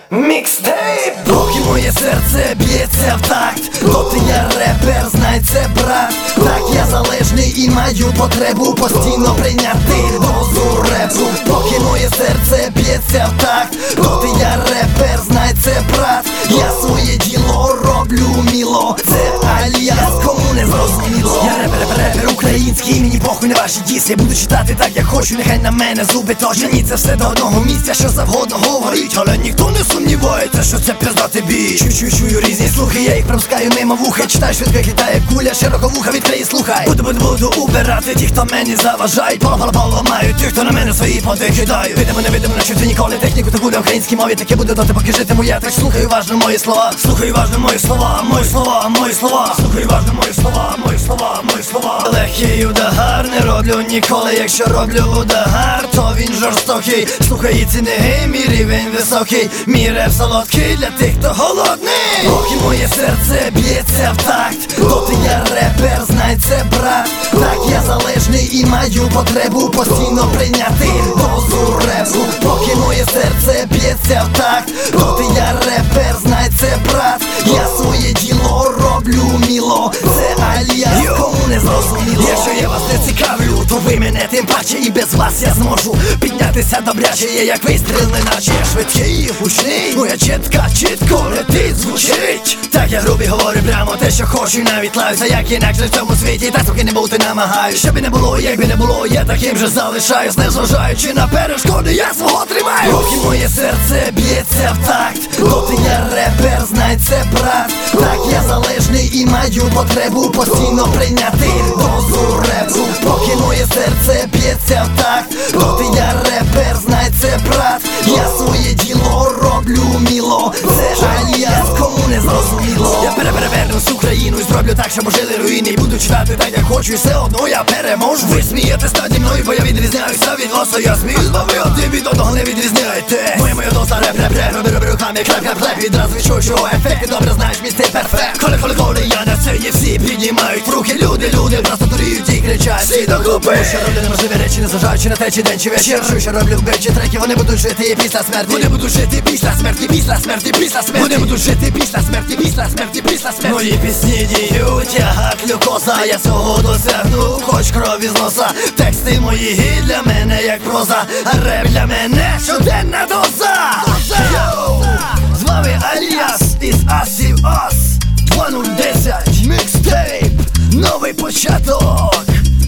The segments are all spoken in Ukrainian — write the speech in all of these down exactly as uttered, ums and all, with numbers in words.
Мікстейп! Поки моє серце б'ється в такт, доти я репер, знай це, брат. Так, я залежний і маю потребу постійно прийняти дозу репу. Поки моє серце б'ється в такт, доти я репер, знай це, брат. Я своє діло роблю вміло, це альяс, кому не зрозуміло. Я репер, репер, репер український, мені похуй на ваші діс. Я буду читати так, як хочу, нехай на мене зуби точені. Це все до одного місця, що завгодно говорить, але ніхто не сумнівається, що це пиздати бій. Чую, чую різні слухи, я їх пропускаю мимо вуха. Читаю швидко, хитає куля, широко вуха відкриє, слухай. Буду, буду, буду убирати ті, хто мені заважають. Поло, поло, ламаю ті, хто на мене свої поди кидають. Видимо, не видимо, не чути ніколи техніку, таку на українській мові. Таке буде доти, поки житиму я. Так слухай уважно мої слова, слухай уважно мої слова, мої слова, мої слова. Слухай уважно мої слова, мої слова, мої слова. Легкий удар не роблю ніколи. Якщо роблю удар, то він жорстокий. Слухай і ціни, мій рівень високий. Мій реп солодкий для тих, хто голодний. Поки моє серце б'ється в такт, доти я репер, знай це, брат. Так, я залежний і маю потребу постійно прийняти дозу репу. Поки моє серце б'ється в такт, доти я репер, знай це, брат. Я своє діло роблю вміло, це альяс, кому не зрозуміло. Якщо я вас не цікавлю, то ви мене тим паче, і без вас я зможу піднятися добряче. Я як вистріл, неначе я швидкий і гучний. Моя чітка чітко летить, звучить. Так я грубі говорю прямо те, що хочу, і навіть лаюся, як інакше в цьому світі. Так поки не бути намагаюсь, щоб і не було, якби не було, я таким же залишаюсь. Незважаючи на перешкоди, я свого тримаю. Поки моє серце б'ється в такт, доти я репер, знай це, брат. Так, я залежний і маю потребу постійно прийняти дозу репу. Поки моє серце б'ється в такт, доти я репер, знай це, брат. Я своє діло роблю вміло, це альяс, кому не зрозуміло. Я перевернусь Україну і зроблю так, щоб жили руїни. І буду читати так, як хочу, і все одно я переможу. Ви смієтесь наді мною, бо я відрізняюся від вас, а я сміюсь, бо ви один від одного не відрізняєте. Моя моя доза реп, реп, реп, роби, роби руками, клеп, клеп, клеп. Відразу відчую, що ефект, добре знаєш, мій стиль перфект. Коли, коли, коли я на сцені, всі піднімають руки. Люди, люди просто дуріють і кричать всі докупи. Що роблю неможливі речі, не зважаючи на те, чи день, чи вечір. Що, що роблю вбивчі треки, вони будуть жити і після смерті. Вони будуть жити після смерті, після смерті, після смерті. Вони будуть жити після смерті, після смерті, після смерті. Мої пісні діють, я глюкоза. Я цього досягну, хоч кров із носа. Тексти мої гід для мене як проза, а реп для мене щоденна доза. Йоу! З вами Альяс із Асів Ас. Два нуль десять мікстейп, новий початок,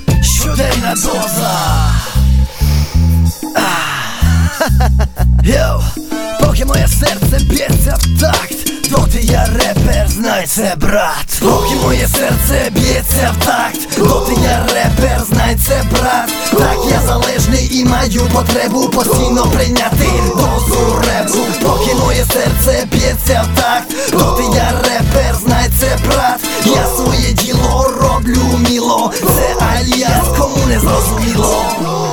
щоденна доза. Йоу, поки моє серце б'ється в такт, доти я репер, знай це, брат. Поки моє серце б'ється в такт, доти я репер, знай це, брат. Так, я залежний і маю потребу постійно прийняти дозу репу. Поки моє серце б'ється в такт, доти я репер, знай це, брат. Я своє діло роблю вміло, це альяс, кому не зрозуміло.